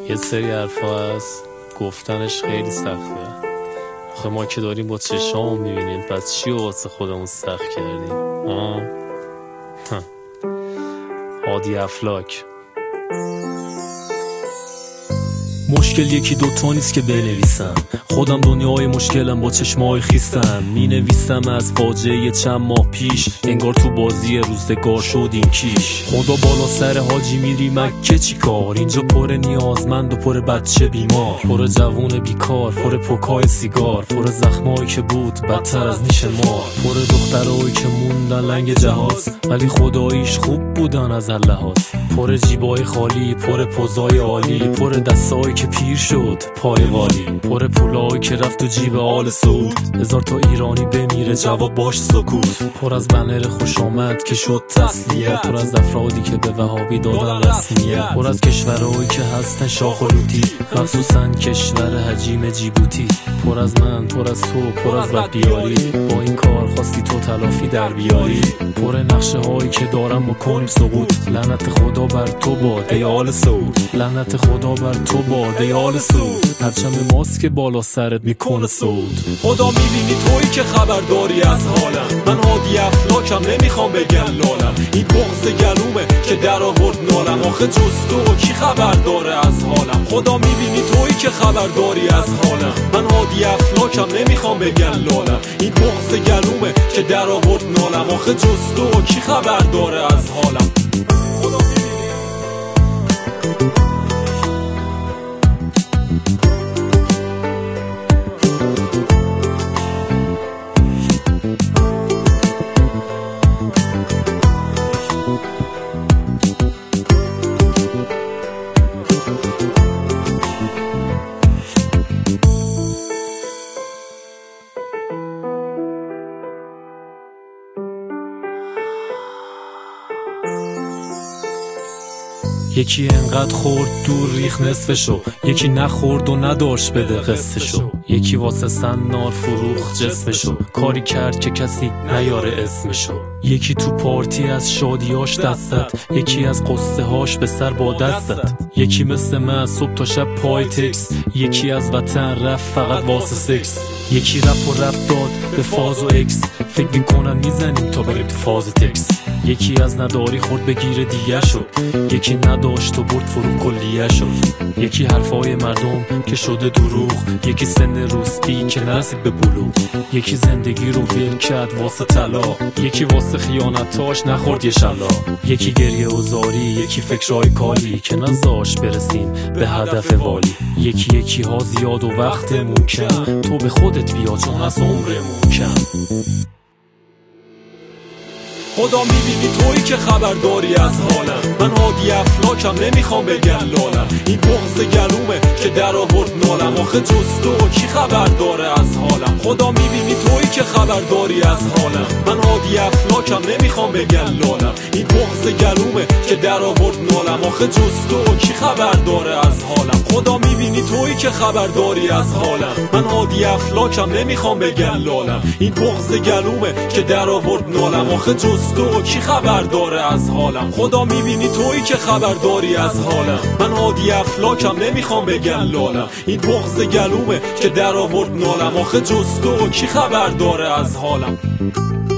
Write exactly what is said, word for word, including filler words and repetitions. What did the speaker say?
یه سری حرفا هست گفتنش خیلی سخته. آخه ما که داریم با چشام میبینیم، پس چی واسه خودمون سخت کردیم؟ آه هادی افلاک. مشکل یکی دوتا نیست که بنویسم، خودم دنیای مشکلم با چشمای خیستم. می نویسم از فاجعه چند ماه پیش، انگار تو بازی روزگار شد این کیش. خدا بالا سر حاجی میری مکه چی کار؟ اینجا پر نیازمند و پر بچه بیمار، پر جوون بیکار، پر پوکای سیگار، پر زخمایی که بود بدتر از نیش مار، پر دخترایی که موندن لنگ جهاز ولی خداییش خوب بودن از هر لحاظ، پر جیبای خالی، پر پوزای عالی، پر دستایی که پیر شد پای والی، پر پولایی که رفت تو جیب آل سعود. هزار تا ایرانی بمیره جواب باش سکوت، پر از بنر خوش آمد که شد تسلیه، پر از افرادی که به وهابی دادن رسمیه، پر از کشورهایی که هستن شاخ و لوتی، مخصوصا کشور حجیم جیبوتی، پر از من، پر از تو، پر از بدبیاری. با این کار خواستی تو تلافی در بیاری، پر نقشه هایی که دارم ما کنیم سقوط. لعنت خدا بر تو باد ای آل سعود، لعنت خدا بر تو باد ای آل سعود. پرچم ماست که بالا سرت میکنه سعود. خدا میبینی تویی که خبرداری از حالم، من هادی افلاکم نمیخوام بگم لالم. این بغض گلومه که در آورد نالم، آخه جز تو کی خبر داره از حالم؟ خدا میبینی تویی که خبرداری از حالم، من هادی افلاکم نمیخوام بگم لالم. این بغض گلومه که در آورد نالم، آخه جز تو کی خبر داره از حالم؟ خدا یکی انقدر خورد دور ریخ نصفشو، یکی نخورد و نداشت بده قصهشو، یکی واسه سنار فروخ جسمشو، کاری کرد که کسی نیاره اسمشو. یکی تو پارتی از شادیاش دست زد، یکی از قصه هاش به سر با دست زد، یکی مثل من صبح تا شب پای تکس، یکی از وطن رفت فقط واسه سکس، یکی رپ و رپ داد به فاز و اکس، فکر میکنن میزنیم تا بریم تو فاز تکس. یکی از نداری خورد بگیره دیگه شد، یکی نداشت و برد فرو کلیه شد، یکی حرفای مردم که شده دروغ، یکی سن روسپی که نرسید به بلوغ، یکی زندگی رو ویل کرد واسه طلا، یکی واسه خیانتاش نخورد یه شلا، یکی گریه و زاری، یکی فکرهای کالی که نزاش برسیم به هدف والی. یکی یکی ها زیاد و وقتمون کم، تو به خودت بیا چون از عمرمون کم. خدا میبینی تویی که خبرداری از حالم، من هادی افلاکم نمیخوام بگم لالم. این بغض گلومه که در آورد نالم، آخه جز تو کی خبر داره از حالم؟ خدا میبینی تویی که خبرداری از حالم، من هادی افلاکم نمیخوام بگم لالم. این بغض گلومه که در آورد نالم، آخه جز تو کی خبر داره از حالم؟ خدا میبینی تویی که خبرداری از حالم، من هادی افلاکم نمیخوام بگم لالم. این بغض گلومه که در آورد نالم، آخه جز تو کی خبر داره از حالم؟ خدا میبینی تویی که خبرداری از حالم، من هادی افلاکم نمیخوام بگم لالم. این بغض گلومه که در آورد نالم، آخه جز تو کی خبر داره از حالم؟